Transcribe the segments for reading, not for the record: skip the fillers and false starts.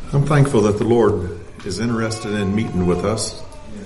I'm thankful that the Lord is interested in meeting with us.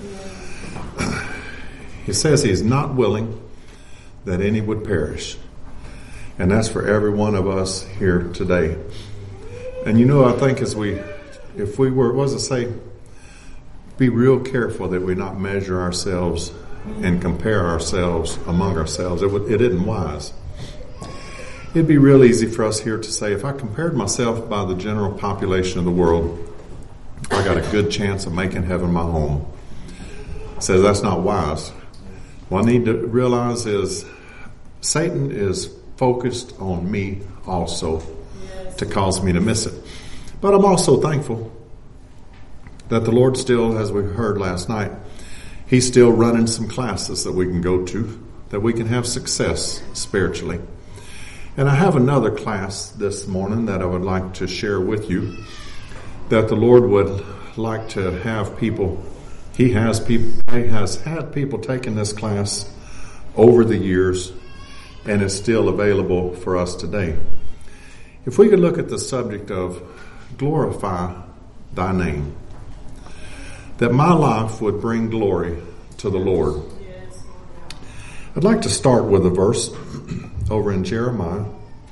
He says He's not willing that any would perish. And that's for every one of us here today. And I think if we were, what does it say? Be real careful that we not measure ourselves and compare ourselves among ourselves. It isn't wise. It'd be real easy for us here to say, if I compared myself by the general population of the world, I got a good chance of making heaven my home. Says that's not wise. What I need to realize is Satan is focused on me also to cause me to miss it. But I'm also thankful that the Lord still, as we heard last night, He's still running some classes that we can go to, that we can have success spiritually. And I have another class this morning that I would like to share with you, that the Lord would like to have people. He has had people taking this class over the years, and it's still available for us today. If we could look at the subject of glorify thy name, that my life would bring glory to the Lord. I'd like to start with a verse over in Jeremiah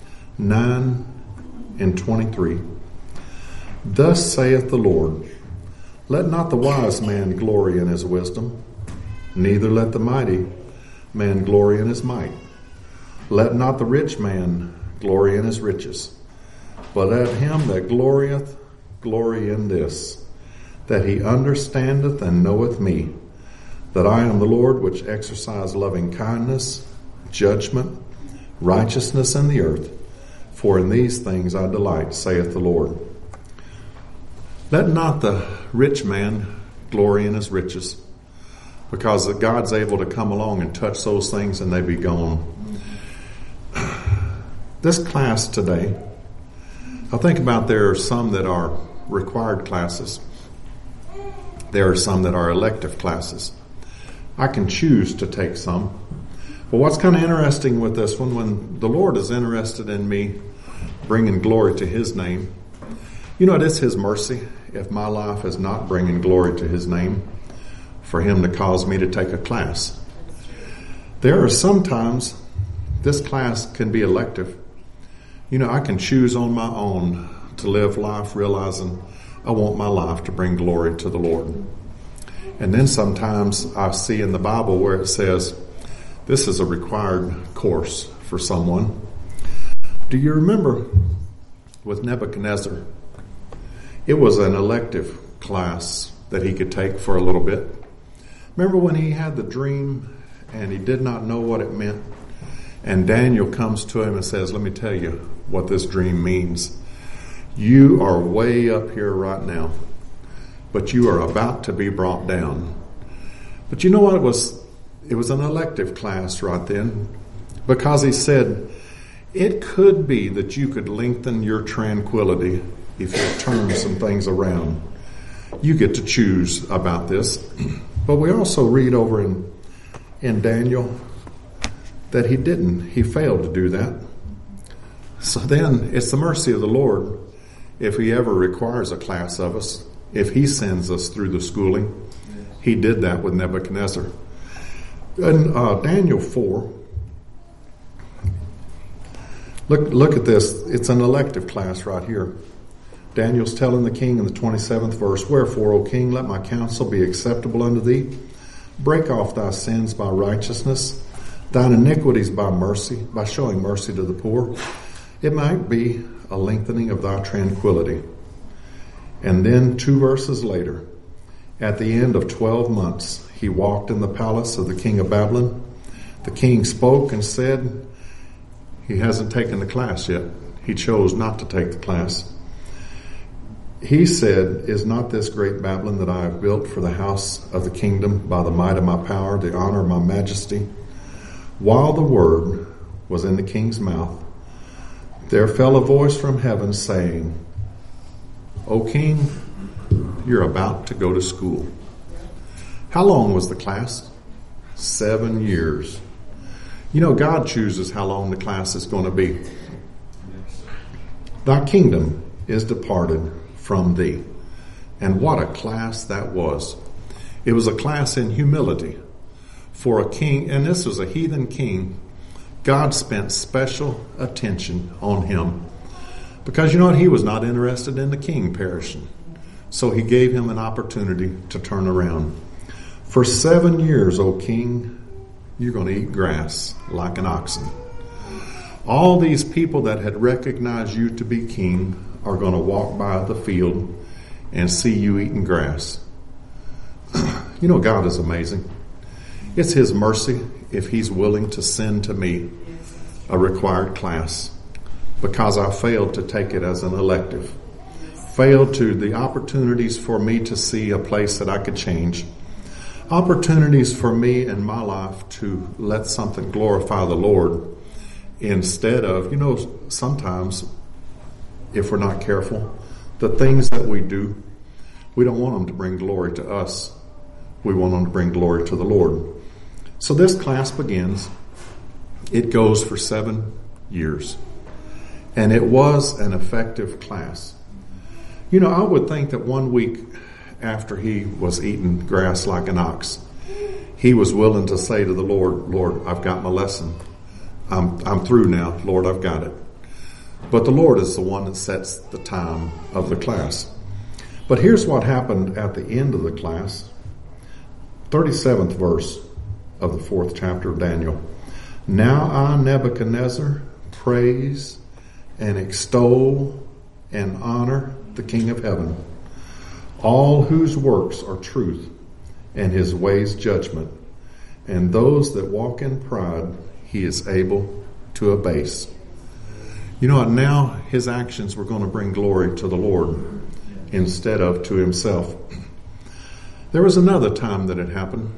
9:23. Thus saith the Lord, let not the wise man glory in his wisdom, neither let the mighty man glory in his might. Let not the rich man glory in his riches, but let him that glorieth glory in this, that he understandeth and knoweth me, that I am the Lord which exercise loving kindness, judgment, righteousness in the earth. For in these things I delight, saith the Lord. Let not the rich man glory in his riches, because God's able to come along and touch those things and they be gone. This class today, I think about there are some that are required classes. There are some that are elective classes. I can choose to take some. But what's kind of interesting with this one, when the Lord is interested in me bringing glory to His name, it is His mercy if my life is not bringing glory to His name for Him to cause me to take a class. There are sometimes this class can be elective. I can choose on my own to live life realizing I want my life to bring glory to the Lord. And then sometimes I see in the Bible where it says, this is a required course for someone. Do you remember with Nebuchadnezzar? It was an elective class that he could take for a little bit. Remember when he had the dream and he did not know what it meant? And Daniel comes to him and says, let me tell you what this dream means. You are way up here right now, but you are about to be brought down. But you know what it was? It was an elective class right then, because he said, it could be that you could lengthen your tranquility if you turn some things around. You get to choose about this. But we also read over in Daniel that he didn't. He failed to do that. So then it's the mercy of the Lord if He ever requires a class of us, if He sends us through the schooling. He did that with Nebuchadnezzar. In Daniel 4, look at this. It's an elective class right here. Daniel's telling the king in the 27th verse, wherefore, O king, let my counsel be acceptable unto thee. Break off thy sins by righteousness, thine iniquities by mercy, by showing mercy to the poor. It might be a lengthening of thy tranquility. And then 2 verses later, at the end of 12 months, he walked in the palace of the king of Babylon. The king spoke and said, he hasn't taken the class yet. He chose not to take the class. He said, is not this great Babylon that I have built for the house of the kingdom by the might of my power, the honor of my majesty? While the word was in the king's mouth, there fell a voice from heaven saying, O king, you're about to go to school. How long was the class? 7 years. God chooses how long the class is going to be. Thy kingdom is departed from thee. And what a class that was. It was a class in humility. For a king, and this was a heathen king, God spent special attention on him. Because you know what? He was not interested in the king perishing. So he gave him an opportunity to turn around. For 7 years, O king, you're going to eat grass like an oxen. All these people that had recognized you to be king are going to walk by the field and see you eating grass. You know, God is amazing. It's his mercy if he's willing to send to me a required class because I failed to take it as an elective. Failed to the opportunities for me to see a place that I could change. Opportunities for me in my life to let something glorify the Lord instead of, you know, sometimes if we're not careful, the things that we do, we don't want them to bring glory to us. We want them to bring glory to the Lord. So this class begins. It goes for 7 years. And it was an effective class. You know, I would think that 1 week after he was eating grass like an ox, he was willing to say to the Lord, Lord, I've got my lesson. I'm through now. Lord, I've got it. But the Lord is the one that sets the time of the class. But here's what happened at the end of the class. 37th verse of the 4th chapter of Daniel. Now I, Nebuchadnezzar, praise and extol and honor the King of heaven, all whose works are truth and his ways judgment, and those that walk in pride he is able to abase. You know what? Now his actions were going to bring glory to the Lord instead of to himself. There was another time that it happened.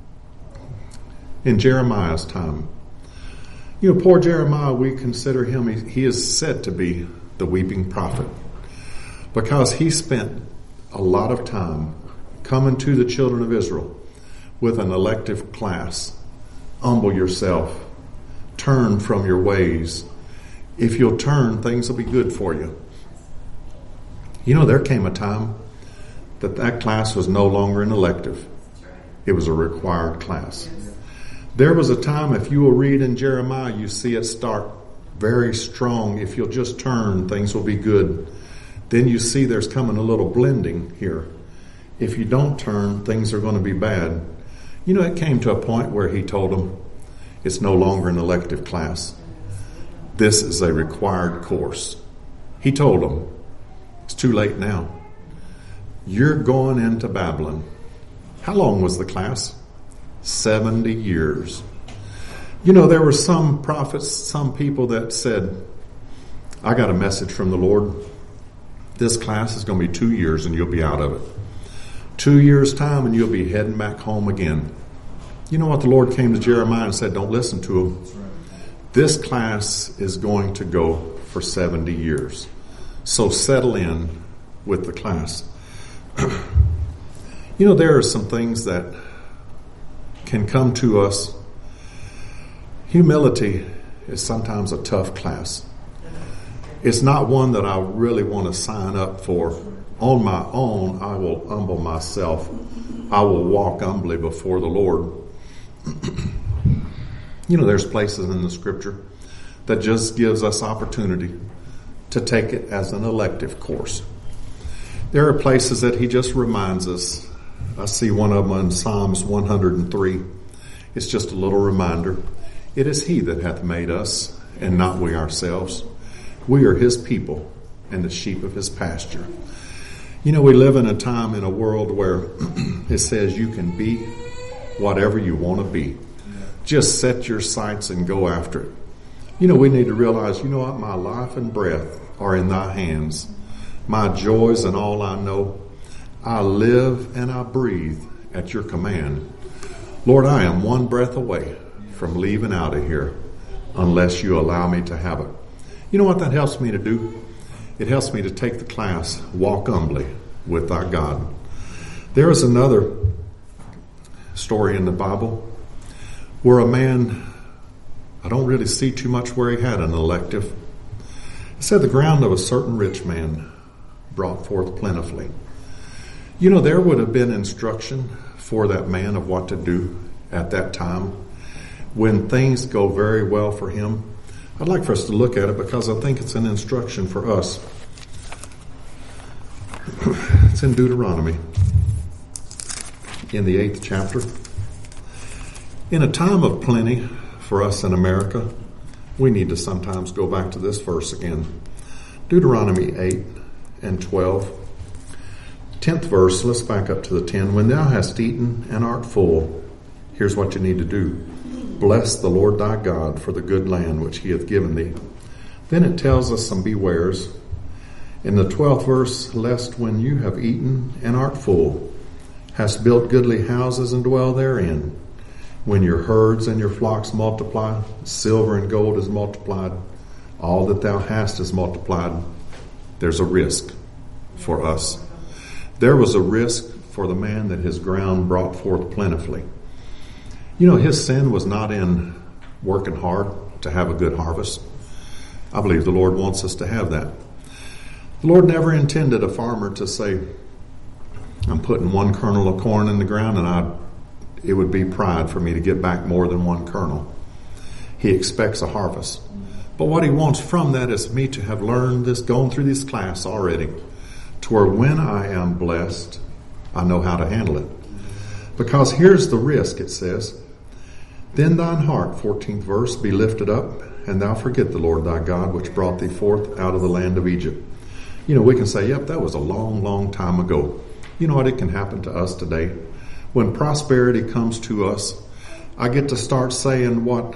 In Jeremiah's time. You know, poor Jeremiah, we consider him, he is said to be the weeping prophet. Because he spent a lot of time coming to the children of Israel with an elective class. Humble yourself. Turn from your ways. If you'll turn, things will be good for you. You know, there came a time that class was no longer an elective. It was a required class. There was a time, if you will read in Jeremiah, you see it start very strong. If you'll just turn, things will be good. Then you see there's coming a little blending here. If you don't turn, things are going to be bad. You know, it came to a point where he told them, it's no longer an elective class. This is a required course. He told them, it's too late now. You're going into Babylon. How long was the class? 70 years. You know, there were some prophets, some people that said, I got a message from the Lord. This class is going to be 2 years and you'll be out of it. 2 years' time and you'll be heading back home again. You know what? The Lord came to Jeremiah and said, don't listen to him. This class is going to go for 70 years. So settle in with the class. You know, there are some things that can come to us. Humility is sometimes a tough class. It's not one that I really want to sign up for. On my own, I will humble myself. I will walk humbly before the Lord. You know, there's places in the scripture that just gives us opportunity to take it as an elective course. There are places that he just reminds us. I see one of them in Psalms 103. It's just a little reminder. It is he that hath made us, and not we ourselves. We are his people and the sheep of his pasture. You know, we live in a time in a world where it says you can be whatever you want to be. Just set your sights and go after it. You know, we need to realize, you know what? My life and breath are in thy hands. My joys and all I know. I live and I breathe at your command. Lord, I am one breath away from leaving out of here unless you allow me to have it. You know what that helps me to do? It helps me to take the class, walk humbly with our God. There is another story in the Bible where a man, I don't really see too much where he had an elective. It said the ground of a certain rich man brought forth plentifully. You know, there would have been instruction for that man of what to do at that time when things go very well for him. I'd like for us to look at it because I think it's an instruction for us. It's in Deuteronomy, in the 8th chapter. In a time of plenty for us in America, we need to sometimes go back to this verse again. Deuteronomy 8 and 12. 10th verse, let's back up to the 10. When thou hast eaten and art full, here's what you need to do. Bless the Lord thy God for the good land which he hath given thee. Then it tells us some bewares. In the 12th verse, lest when you have eaten and art full, hast built goodly houses and dwell therein, when your herds and your flocks multiply, silver and gold is multiplied, all that thou hast is multiplied, there's a risk for us. There was a risk for the man that his ground brought forth plentifully. You know, his sin was not in working hard to have a good harvest. I believe the Lord wants us to have that. The Lord never intended a farmer to say, I'm putting one kernel of corn in the ground and it would be pride for me to get back more than one kernel. He expects a harvest. But what he wants from that is me to have learned this, gone through this class already, to where when I am blessed, I know how to handle it. Because here's the risk, it says, then thine heart, 14th verse, be lifted up, and thou forget the Lord thy God, which brought thee forth out of the land of Egypt. You know, we can say, yep, that was a long, long time ago. You know what? It can happen to us today. When prosperity comes to us, I get to start saying what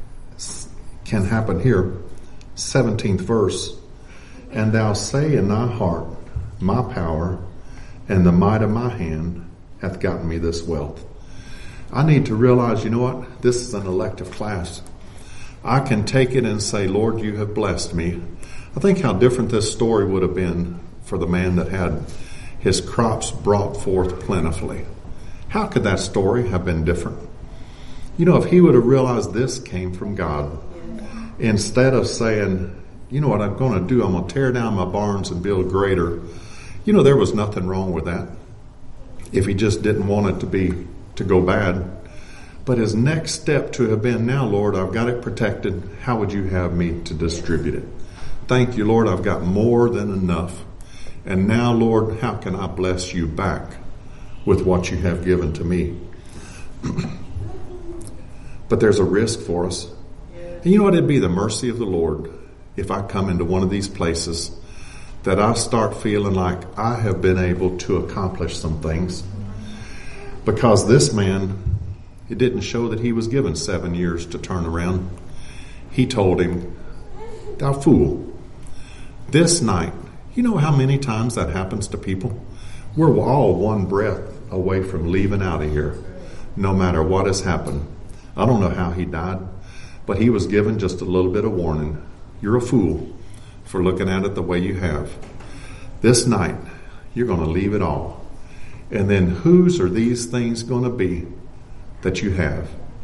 can happen here. 17th verse, and thou say in thy heart, my power and the might of my hand hath gotten me this wealth. I need to realize, you know what? This is an elective class. I can take it and say, Lord, you have blessed me. I think how different this story would have been for the man that had his crops brought forth plentifully. How could that story have been different? You know, if he would have realized this came from God, instead of saying, you know what I'm going to do? I'm going to tear down my barns and build greater. You know, there was nothing wrong with that if he just didn't want it to go bad. But his next step to have been, now, Lord, I've got it protected. How would you have me to distribute it? Thank you, Lord, I've got more than enough. And now, Lord, how can I bless you back with what you have given to me? But there's a risk for us. And you know what? It'd be the mercy of the Lord if I come into one of these places that I start feeling like I have been able to accomplish some things. Because this man, it didn't show that he was given 7 years to turn around. He told him, thou fool, this night. You know how many times that happens to people? We're all one breath away from leaving out of here, no matter what has happened. I don't know how he died, but he was given just a little bit of warning. You're a fool for looking at it the way you have. This night, you're going to leave it all. And then whose are these things going to be that you have?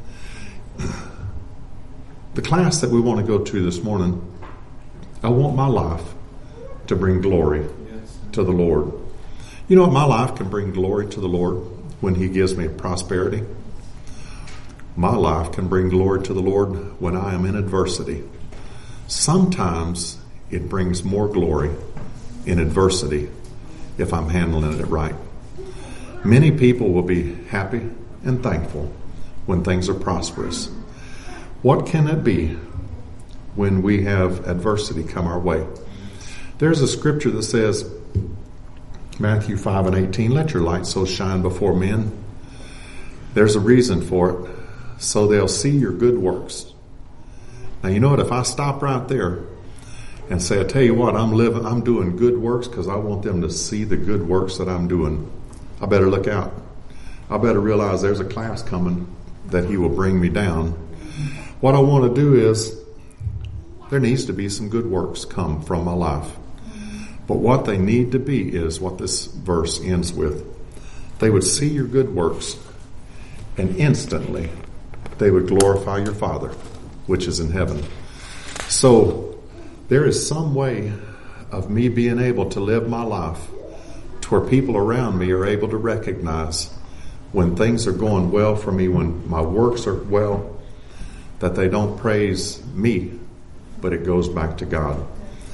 The class that we want to go to this morning, I want my life to bring glory to the Lord. You know what? My life can bring glory to the Lord when he gives me prosperity. My life can bring glory to the Lord when I am in adversity. Sometimes it brings more glory in adversity if I'm handling it right. Many people will be happy and thankful when things are prosperous. What can it be when we have adversity come our way? There's a scripture that says, Matthew 5 and 18, let your light so shine before men. There's a reason for it, so they'll see your good works. Now, you know what? If I stop right there and say, I tell you what, I'm doing good works because I want them to see the good works that I'm doing, I better look out. I better realize there's a class coming that he will bring me down. What I want to do is, there needs to be some good works come from my life. But what they need to be is what this verse ends with. They would see your good works, and instantly they would glorify your Father, which is in heaven. So there is some way of me being able to live my life to where people around me are able to recognize when things are going well for me, when my works are well, that they don't praise me, but it goes back to God.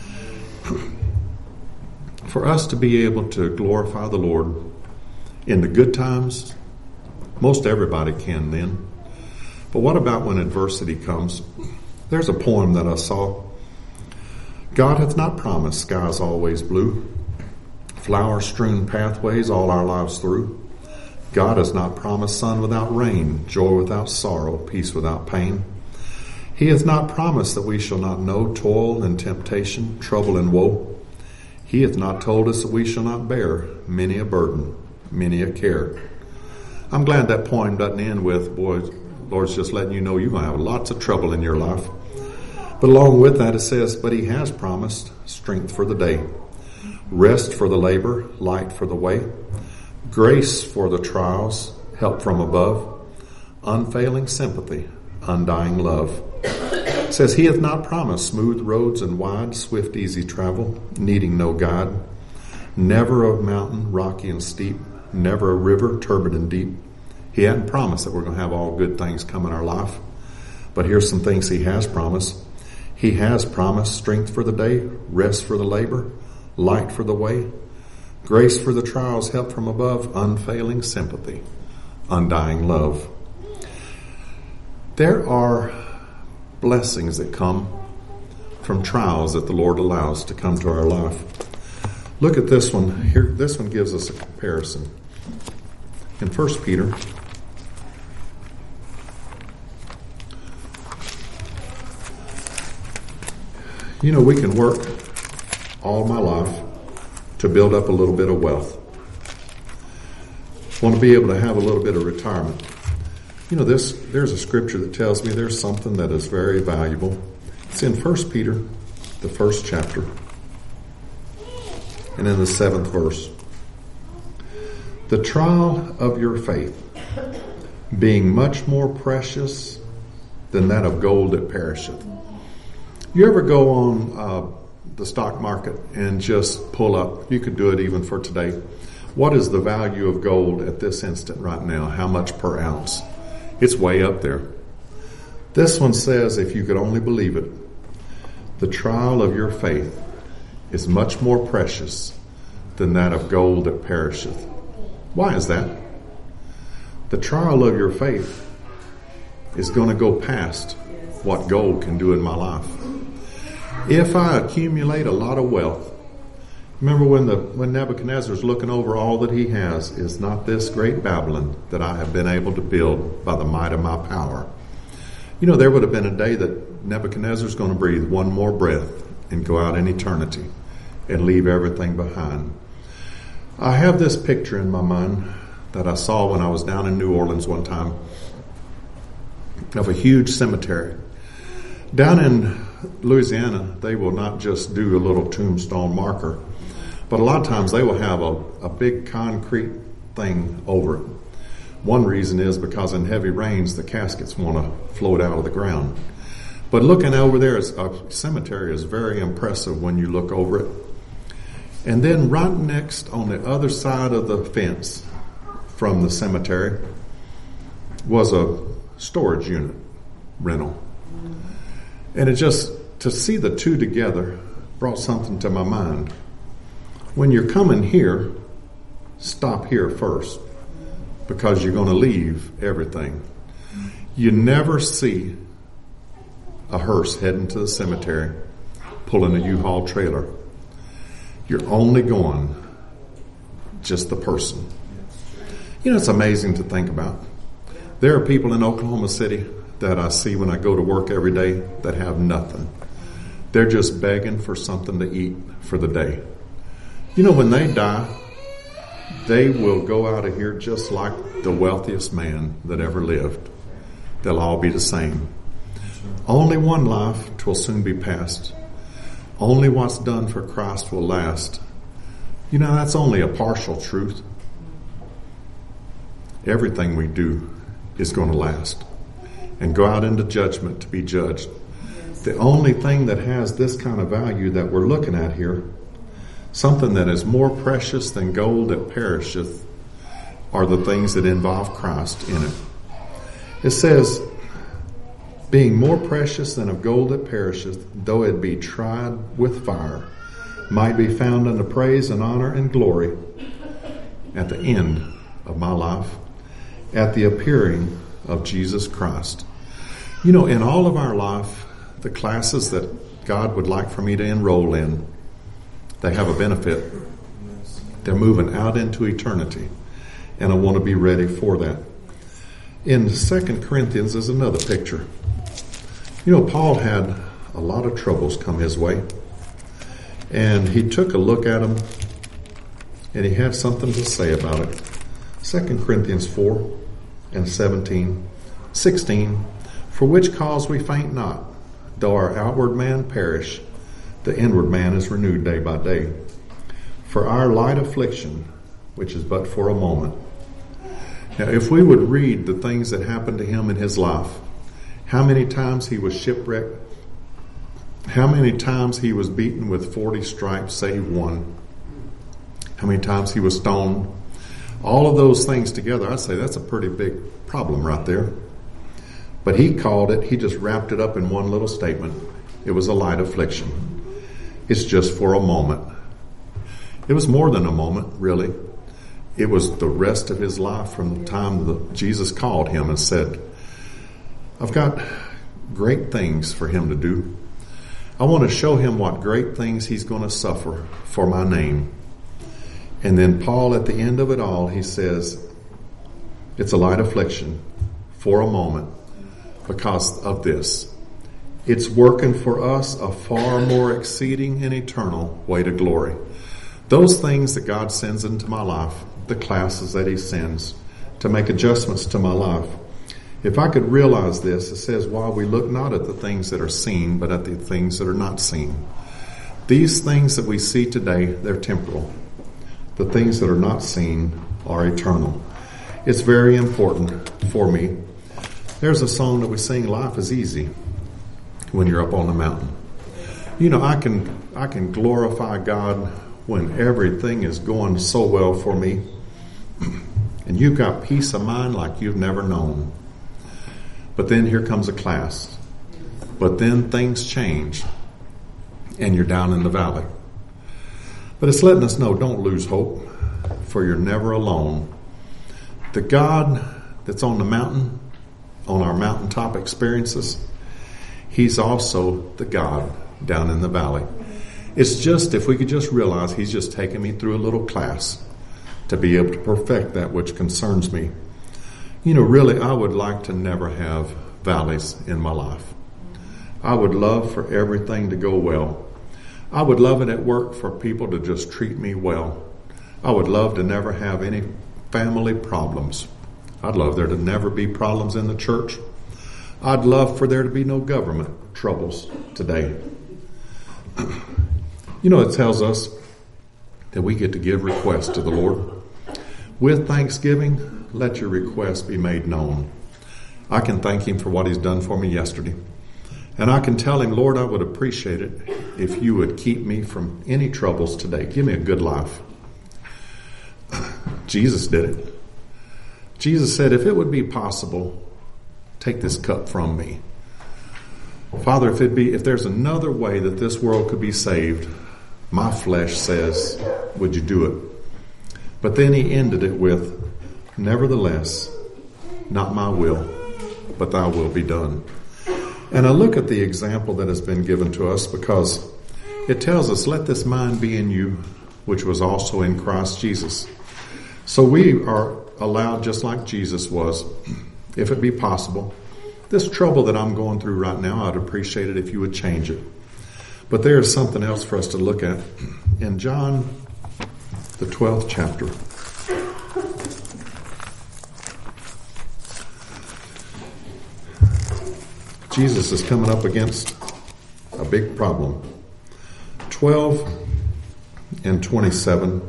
For us to be able to glorify the Lord in the good times, most everybody can then. But what about when adversity comes? There's a poem that I saw. God hath not promised skies always blue, flower-strewn pathways all our lives through. God has not promised sun without rain, joy without sorrow, peace without pain. He hath not promised that we shall not know toil and temptation, trouble and woe. He hath not told us that we shall not bear many a burden, many a care. I'm glad that poem doesn't end with, boy, Lord's just letting you know you're going to have lots of trouble in your life. But along with that it says, but he has promised strength for the day, rest for the labor, light for the way, grace for the trials, help from above, unfailing sympathy, undying love. It says he hath not promised smooth roads and wide, swift, easy travel, needing no guide, never a mountain rocky and steep, never a river turbid and deep. He hadn't promised that we're going to have all good things come in our life. But here's some things he has promised. He has promised strength for the day, rest for the labor, light for the way, grace for the trials, help from above, unfailing sympathy, undying love. There are blessings that come from trials that the Lord allows to come to our life. Look at this one here. This one gives us a comparison. In 1 Peter, you know, we can work all my life to build up a little bit of wealth. Want to be able to have a little bit of retirement. You know, there's a scripture that tells me there's something that is very valuable. It's in 1 Peter, the 1st chapter, and in the 7th verse. The trial of your faith, being much more precious than that of gold that perisheth. You ever go on the stock market and just pull up? You could do it even for today. What is the value of gold at this instant right now? How much per ounce? It's way up there. This one says, if you could only believe it, the trial of your faith is much more precious than that of gold that perisheth. Why is that? The trial of your faith is going to go past what gold can do in my life. If I accumulate a lot of wealth, remember when Nebuchadnezzar's looking over all that he has, is not this great Babylon that I have been able to build by the might of my power. You know, there would have been a day that Nebuchadnezzar's going to breathe one more breath and go out in eternity and leave everything behind. I have this picture in my mind that I saw when I was down in New Orleans one time of a huge cemetery. Down in Louisiana, they will not just do a little tombstone marker, but a lot of times they will have a big concrete thing over it. One reason is because in heavy rains, the caskets want to float out of the ground. But looking over there, a cemetery is very impressive when you look over it. And then right next on the other side of the fence from the cemetery was a storage unit rental. And it just, to see the two together brought something to my mind. When you're coming here, stop here first, because you're going to leave everything. You never see a hearse heading to the cemetery pulling a U-Haul trailer. You're only going just the person. You know, it's amazing to think about. There are people in Oklahoma City that I see when I go to work every day that have nothing. They're just begging for something to eat for the day. You know, when they die, they will go out of here just like the wealthiest man that ever lived. They'll all be the same. Only one life 'twill soon be past. Only what's done for Christ will last. You know, that's only a partial truth. Everything we do is going to last and go out into judgment to be judged. The only thing that has this kind of value that we're looking at here Something that is more precious than gold that perisheth are the things that involve Christ in it. It says, being more precious than of gold that perisheth, though it be tried with fire, might be found unto praise and honor and glory at the end of my life, at the appearing of Jesus Christ. You know, in all of our life, the classes that God would like for me to enroll in, they have a benefit. They're moving out into eternity, and I want to be ready for that. In 2 Corinthians is another picture. You know, Paul had a lot of troubles come his way, and he took a look at them, and he had something to say about it. 2 Corinthians 4 and 16, for which cause we faint not, though our outward man perish, the inward man is renewed day by day. For our light affliction, which is but for a moment. Now, if we would read the things that happened to him in his life, how many times he was shipwrecked, how many times he was beaten with 40 stripes, save one, how many times he was stoned, all of those things together, I'd say that's a pretty big problem right there. But he called it, he just wrapped it up in one little statement. It was a light affliction. It's just for a moment. It was more than a moment, really. It was the rest of his life from the time that Jesus called him and said, I've got great things for him to do. I want to show him what great things he's going to suffer for my name. And then Paul, at the end of it all, he says, it's a light affliction for a moment because of this. It's working for us a far more exceeding and eternal way to glory. Those things that God sends into my life, the classes that he sends to make adjustments to my life. If I could realize this, it says, while we look not at the things that are seen, but at the things that are not seen. These things that we see today, they're temporal. The things that are not seen are eternal. It's very important for me. There's a song that we sing, life is easy when you're up on the mountain. You know, I can glorify God when everything is going so well for me. And you've got peace of mind like you've never known. But then here comes a class. But then things change. And you're down in the valley. But it's letting us know, don't lose hope. For you're never alone. The God that's on the mountain, on our mountaintop experiences, he's also the God down in the valley. It's just, if we could just realize he's just taking me through a little class to be able to perfect that which concerns me. You know, really, I would like to never have valleys in my life. I would love for everything to go well. I would love it at work for people to just treat me well. I would love to never have any family problems. I'd love there to never be problems in the church. I'd love for there to be no government troubles today. You know, it tells us that we get to give requests to the Lord. With thanksgiving, let your requests be made known. I can thank him for what he's done for me yesterday. And I can tell him, Lord, I would appreciate it if you would keep me from any troubles today. Give me a good life. Jesus did it. Jesus said, if it would be possible, take this cup from me. Father, if there's another way that this world could be saved, my flesh says, would you do it? But then he ended it with, nevertheless, not my will, but thy will be done. And I look at the example that has been given to us because it tells us, let this mind be in you, which was also in Christ Jesus. So we are allowed, just like Jesus was, if it be possible, this trouble that I'm going through right now, I'd appreciate it if you would change it. But there is something else for us to look at. In John, the 12th chapter, Jesus is coming up against a big problem. 12 and 27.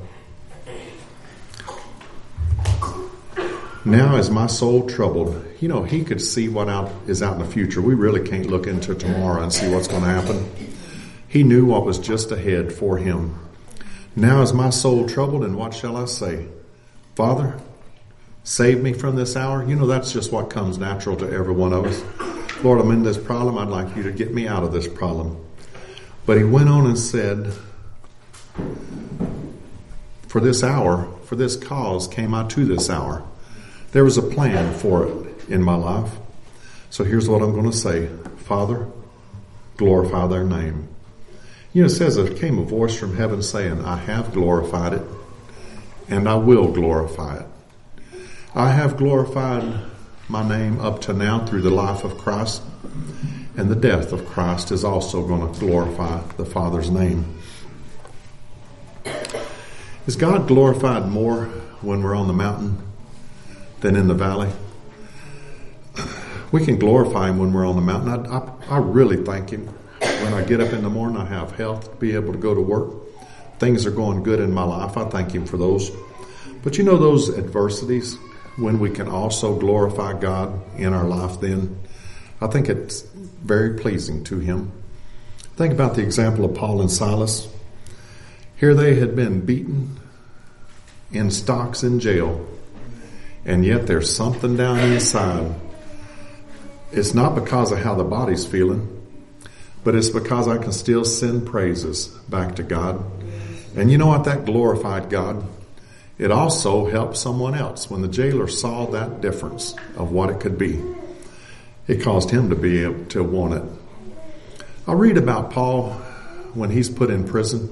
Now is my soul troubled. You know, he could see what is out in the future. We really can't look into tomorrow and see what's going to happen. He knew what was just ahead for him. Now is my soul troubled, and what shall I say? Father, save me from this hour. You know, that's just what comes natural to every one of us. Lord, I'm in this problem. I'd like you to get me out of this problem. But he went on and said, for this hour, for this cause came I to this hour. There was a plan for it in my life. So here's what I'm going to say. Father, glorify their name. You know, it says there came a voice from heaven saying, I have glorified it, and I will glorify it. I have glorified my name up to now through the life of Christ, and the death of Christ is also going to glorify the Father's name. Is God glorified more when we're on the mountain than in the valley? We can glorify Him when we're on the mountain. I really thank Him. When I get up in the morning, I have health to be able to go to work. Things are going good in my life. I thank Him for those. But you know those adversities, when we can also glorify God in our life then, I think it's very pleasing to Him. Think about the example of Paul and Silas. Here they had been beaten in stocks in jail, and yet there's something down inside. It's not because of how the body's feeling, but it's because I can still send praises back to God. And you know what? That glorified God. It also helped someone else. When the jailer saw that difference of what it could be, it caused him to be able to want it. I read about Paul when he's put in prison.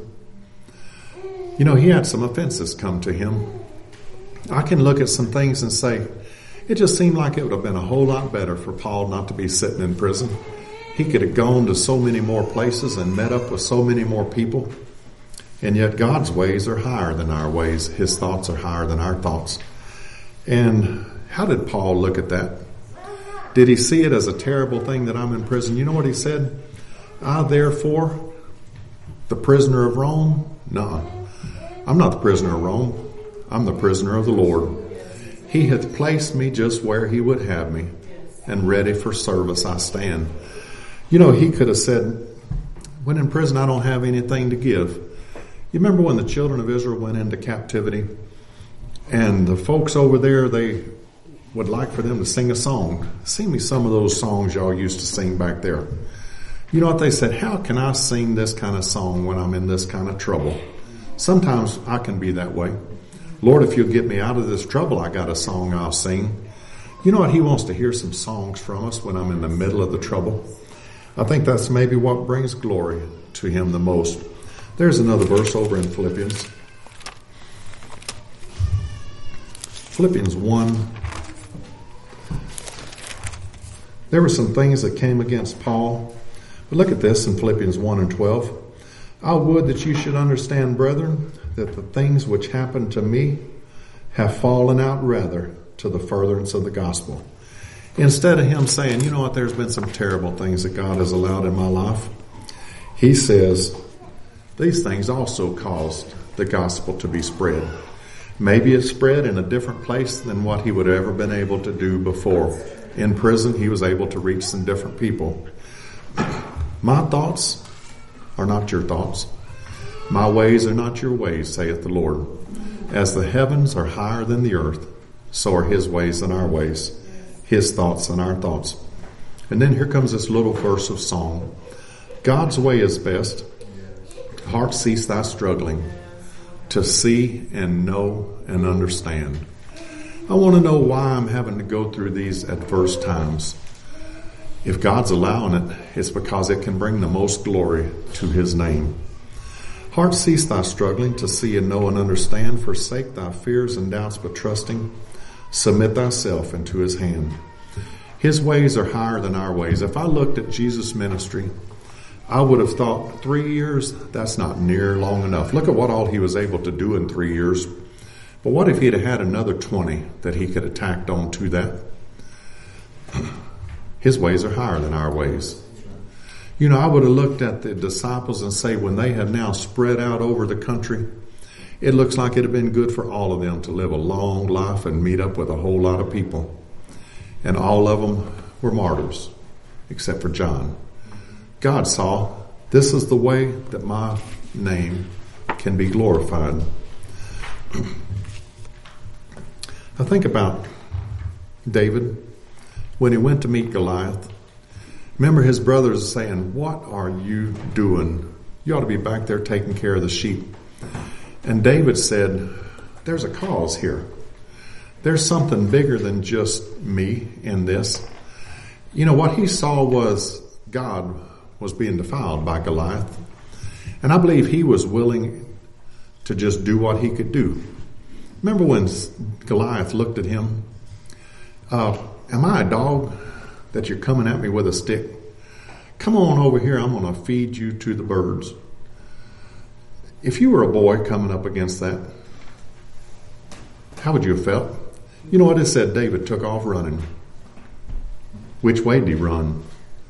You know, he had some offenses come to him. I can look at some things and say, it just seemed like it would have been a whole lot better for Paul not to be sitting in prison. He could have gone to so many more places and met up with so many more people. And yet God's ways are higher than our ways. His thoughts are higher than our thoughts. And how did Paul look at that? Did he see it as a terrible thing that I'm in prison? You know what he said? I therefore, the prisoner of Rome? No, I'm not the prisoner of Rome. I'm the prisoner of the Lord. He hath placed me just where He would have me, and ready for service I stand. You know, he could have said, when in prison I don't have anything to give. You remember when the children of Israel went into captivity, and the folks over there, they would like for them to sing a song. Sing me some of those songs y'all used to sing back there. You know what they said? How can I sing this kind of song when I'm in this kind of trouble? Sometimes I can be that way. Lord, if you'll get me out of this trouble, I got a song I'll sing. You know what? He wants to hear some songs from us when I'm in the middle of the trouble. I think that's maybe what brings glory to Him the most. There's another verse over in Philippians. Philippians 1. There were some things that came against Paul. But look at this in Philippians 1 and 12. I would that you should understand, brethren, that the things which happened to me have fallen out rather to the furtherance of the gospel. Instead of him saying, you know what, there's been some terrible things that God has allowed in my life, he says, these things also caused the gospel to be spread. Maybe it spread in a different place than what he would have ever been able to do before. In prison, he was able to reach some different people. My thoughts are not your thoughts. My ways are not your ways, saith the Lord. As the heavens are higher than the earth, so are His ways than our ways, His thoughts than our thoughts. And then here comes this little verse of song. God's way is best. Heart, cease thy struggling, to see and know and understand. I want to know why I'm having to go through these adverse times. If God's allowing it, it's because it can bring the most glory to His name. Heart, cease thy struggling, to see and know and understand. Forsake thy fears and doubts, but trusting, submit thyself into His hand. His ways are higher than our ways. If I looked at Jesus' ministry, I would have thought 3 years, that's not near long enough. Look at what all He was able to do in 3 years. But what if He'd have had another 20 that He could have tacked on to that? His ways are higher than our ways. You know, I would have looked at the disciples and say, when they have now spread out over the country, it looks like it had been good for all of them to live a long life and meet up with a whole lot of people. And all of them were martyrs, except for John. God saw, this is the way that my name can be glorified. I think about David when he went to meet Goliath. Remember his brothers saying, "What are you doing? You ought to be back there taking care of the sheep." And David said, "There's a cause here. There's something bigger than just me in this." You know, what he saw was God was being defiled by Goliath. And I believe he was willing to just do what he could do. Remember when Goliath looked at him? Am I a dog that you're coming at me with a stick? Come on over here, I'm going to feed you to the birds. If you were a boy coming up against that, how would you have felt? You know what it said? David took off running. Which way did he run?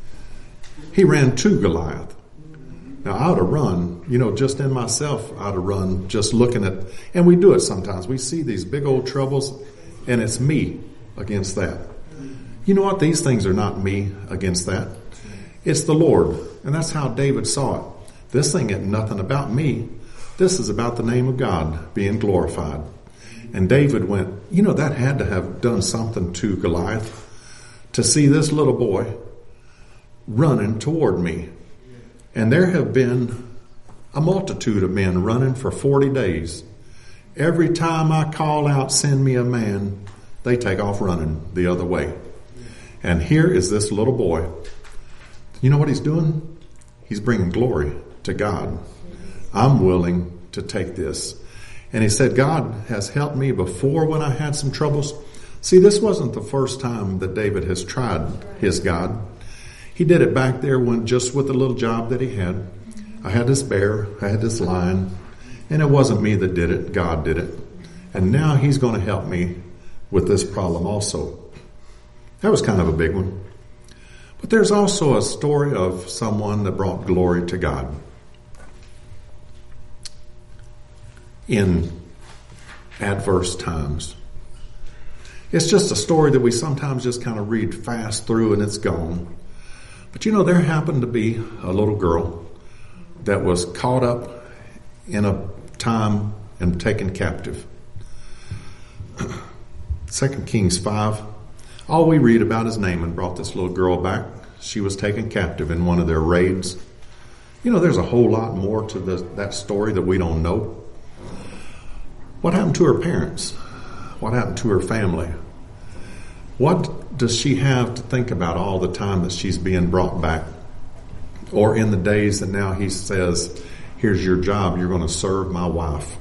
He ran to Goliath. Now, I ought to run, just in myself, I ought to run just looking at, and we do it sometimes. We see these big old troubles, and it's me against that. You know what? These things are not me against that. It's the Lord. And that's how David saw it. This thing ain't nothing about me. This is about the name of God being glorified. And David went, that had to have done something to Goliath to see this little boy running toward me. And there have been a multitude of men running for 40 days. Every time I call out, "Send me a man," they take off running the other way. And here is this little boy. You know what he's doing? He's bringing glory to God. I'm willing to take this. And he said, God has helped me before when I had some troubles. See, this wasn't the first time that David has tried his God. He did it back there when just with the little job that he had. I had this bear, I had this lion, and it wasn't me that did it, God did it. And now he's going to help me with this problem also. That was kind of a big one. But there's also a story of someone that brought glory to God in adverse times. It's just a story that we sometimes just kind of read fast through and it's gone. But there happened to be a little girl that was caught up in a time and taken captive. 2 Kings 5. All we read about is Naaman brought this little girl back. She was taken captive in one of their raids. There's a whole lot more to that story that we don't know. What happened to her parents? What happened to her family? What does she have to think about all the time that she's being brought back? Or in the days that now he says, here's your job, you're going to serve my wife.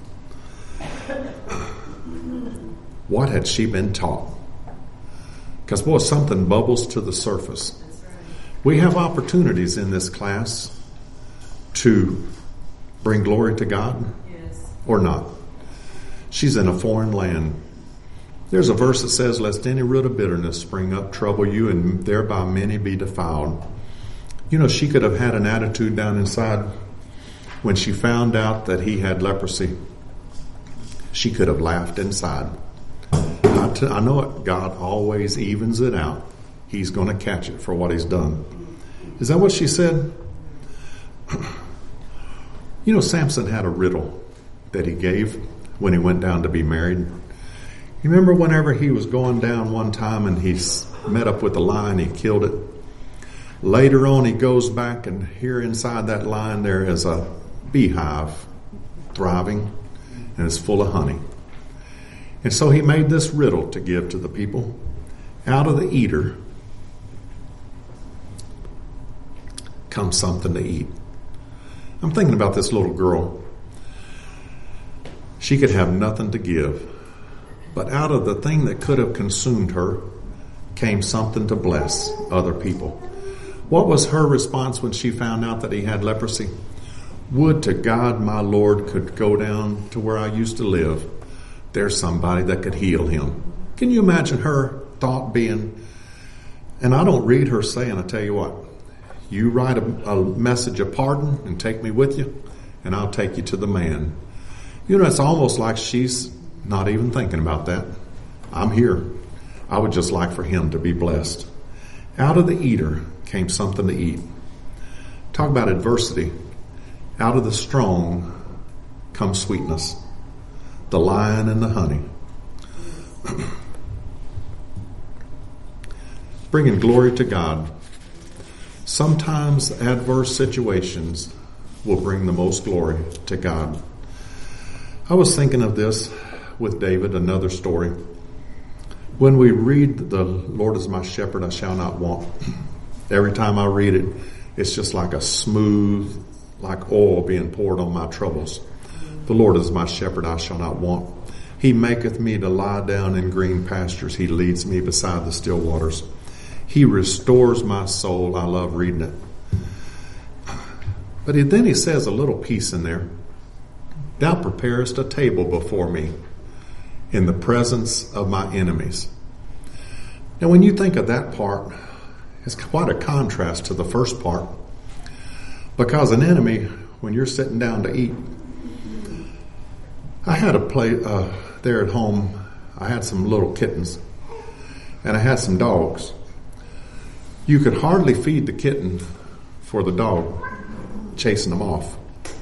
What had she been taught? Because, something bubbles to the surface. We have opportunities in this class to bring glory to God or not. She's in a foreign land. There's a verse that says, lest any root of bitterness spring up, trouble you, and thereby many be defiled. She could have had an attitude down inside when she found out that he had leprosy. She could have laughed inside. I know it. God always evens it out. He's going to catch it for what he's done. Is that what she said? Samson had a riddle that he gave when he went down to be married. You remember whenever he was going down one time and he met up with a lion, he killed it. Later on, he goes back, and here inside that lion there is a beehive thriving, and it's full of honey. And so he made this riddle to give to the people. Out of the eater comes something to eat. I'm thinking about this little girl. She could have nothing to give, but out of the thing that could have consumed her came something to bless other people. What was her response when she found out that he had leprosy? Would to God my Lord could go down to where I used to live. There's somebody that could heal him. Can you imagine her thought being? And I don't read her saying, I tell you what, you write a message of pardon and take me with you, and I'll take you to the man. It's almost like she's not even thinking about that. I'm here. I would just like for him to be blessed. Out of the eater came something to eat. Talk about adversity. Out of the strong comes sweetness. The lion and the honey. Bringing glory to God. Sometimes adverse situations will bring the most glory to God. I was thinking of this with David, another story. When we read, "The Lord is my shepherd, I shall not want," every time I read it, it's just like a smooth, like oil being poured on my troubles. The Lord is my shepherd, I shall not want. He maketh me to lie down in green pastures. He leads me beside the still waters. He restores my soul. I love reading it. But then he says a little piece in there. Thou preparest a table before me in the presence of my enemies. Now when you think of that part, it's quite a contrast to the first part. Because an enemy, when you're sitting down to eat, I had a play there at home. I had some little kittens and I had some dogs. You could hardly feed the kitten for the dog chasing them off.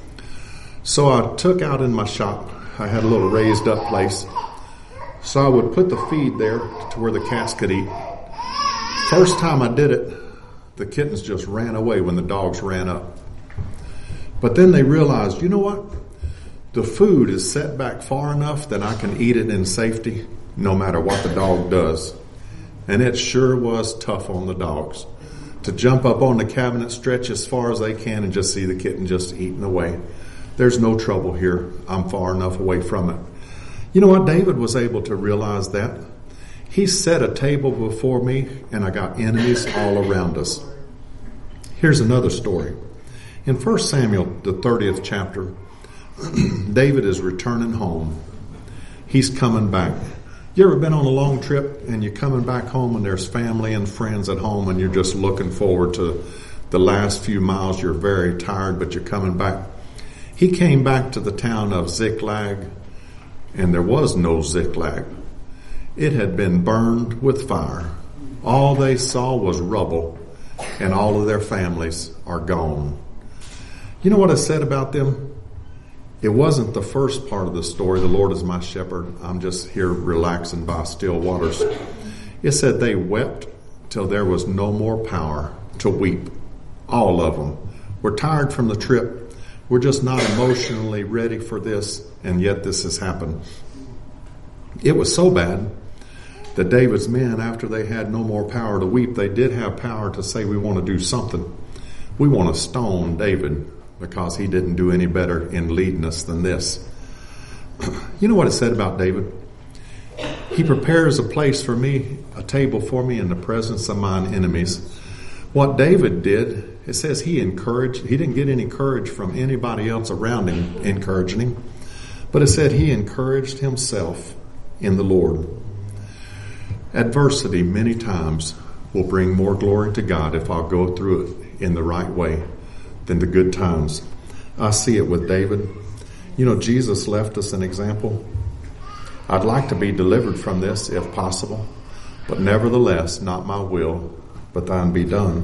So I took out in my shop, I had a little raised up place. So I would put the feed there to where the cats could eat. First time I did it, the kittens just ran away when the dogs ran up. But then they realized, you know what? The food is set back far enough that I can eat it in safety no matter what the dog does. And it sure was tough on the dogs to jump up on the cabinet, stretch as far as they can, and just see the kitten just eating away. There's no trouble here. I'm far enough away from it. You know what? David was able to realize that. He set a table before me, and I got enemies all around us. Here's another story. In 1 Samuel, the 30th chapter, David is returning home. He's coming back. You ever been on a long trip and you're coming back home and there's family and friends at home and you're just looking forward to the last few miles? You're very tired, but you're coming back. He came back to the town of Ziklag, and there was no Ziklag. It had been burned with fire. All they saw was rubble, and all of their families are gone. You know what I said about them? It wasn't the first part of the story, the Lord is my shepherd, I'm just here relaxing by still waters. It said they wept till there was no more power to weep. All of them. We're tired from the trip. We're just not emotionally ready for this, and yet this has happened. It was so bad that David's men, after they had no more power to weep, they did have power to say, we want to do something. We want to stone David, because he didn't do any better in leading us than this. You know what it said about David? He prepares a place for me, a table for me in the presence of mine enemies. What David did, it says he didn't get any courage from anybody else around him encouraging him, but it said he encouraged himself in the Lord. Adversity many times will bring more glory to God if I'll go through it in the right way than the good times. I see it with David. You know, Jesus left us an example. I'd like to be delivered from this if possible, but nevertheless, not my will, but thine be done.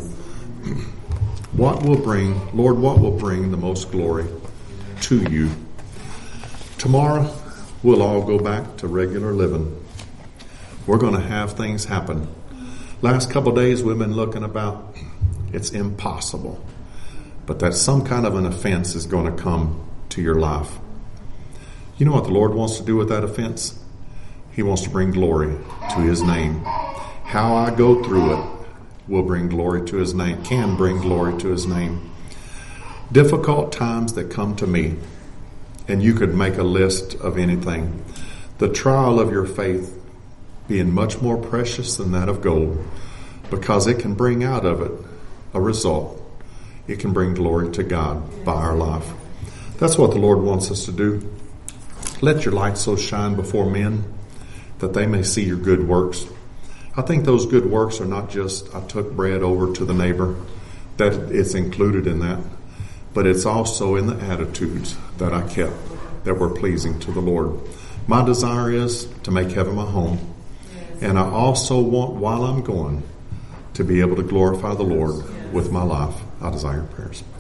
Lord, what will bring the most glory to you? Tomorrow, we'll all go back to regular living. We're going to have things happen. Last couple of days, we've been looking about, it's impossible, but that some kind of an offense is going to come to your life. You know what the Lord wants to do with that offense? He wants to bring glory to His name. How I go through it will bring glory to His name, can bring glory to His name. Difficult times that come to me, and you could make a list of anything. The trial of your faith being much more precious than that of gold, because it can bring out of it a result. It can bring glory to God by our life. That's what the Lord wants us to do. Let your light so shine before men that they may see your good works. I think those good works are not just I took bread over to the neighbor, that it's included in that, but it's also in the attitudes that I kept that were pleasing to the Lord. My desire is to make heaven my home, and I also want, while I'm going, to be able to glorify the Lord with my life. I desire your prayers.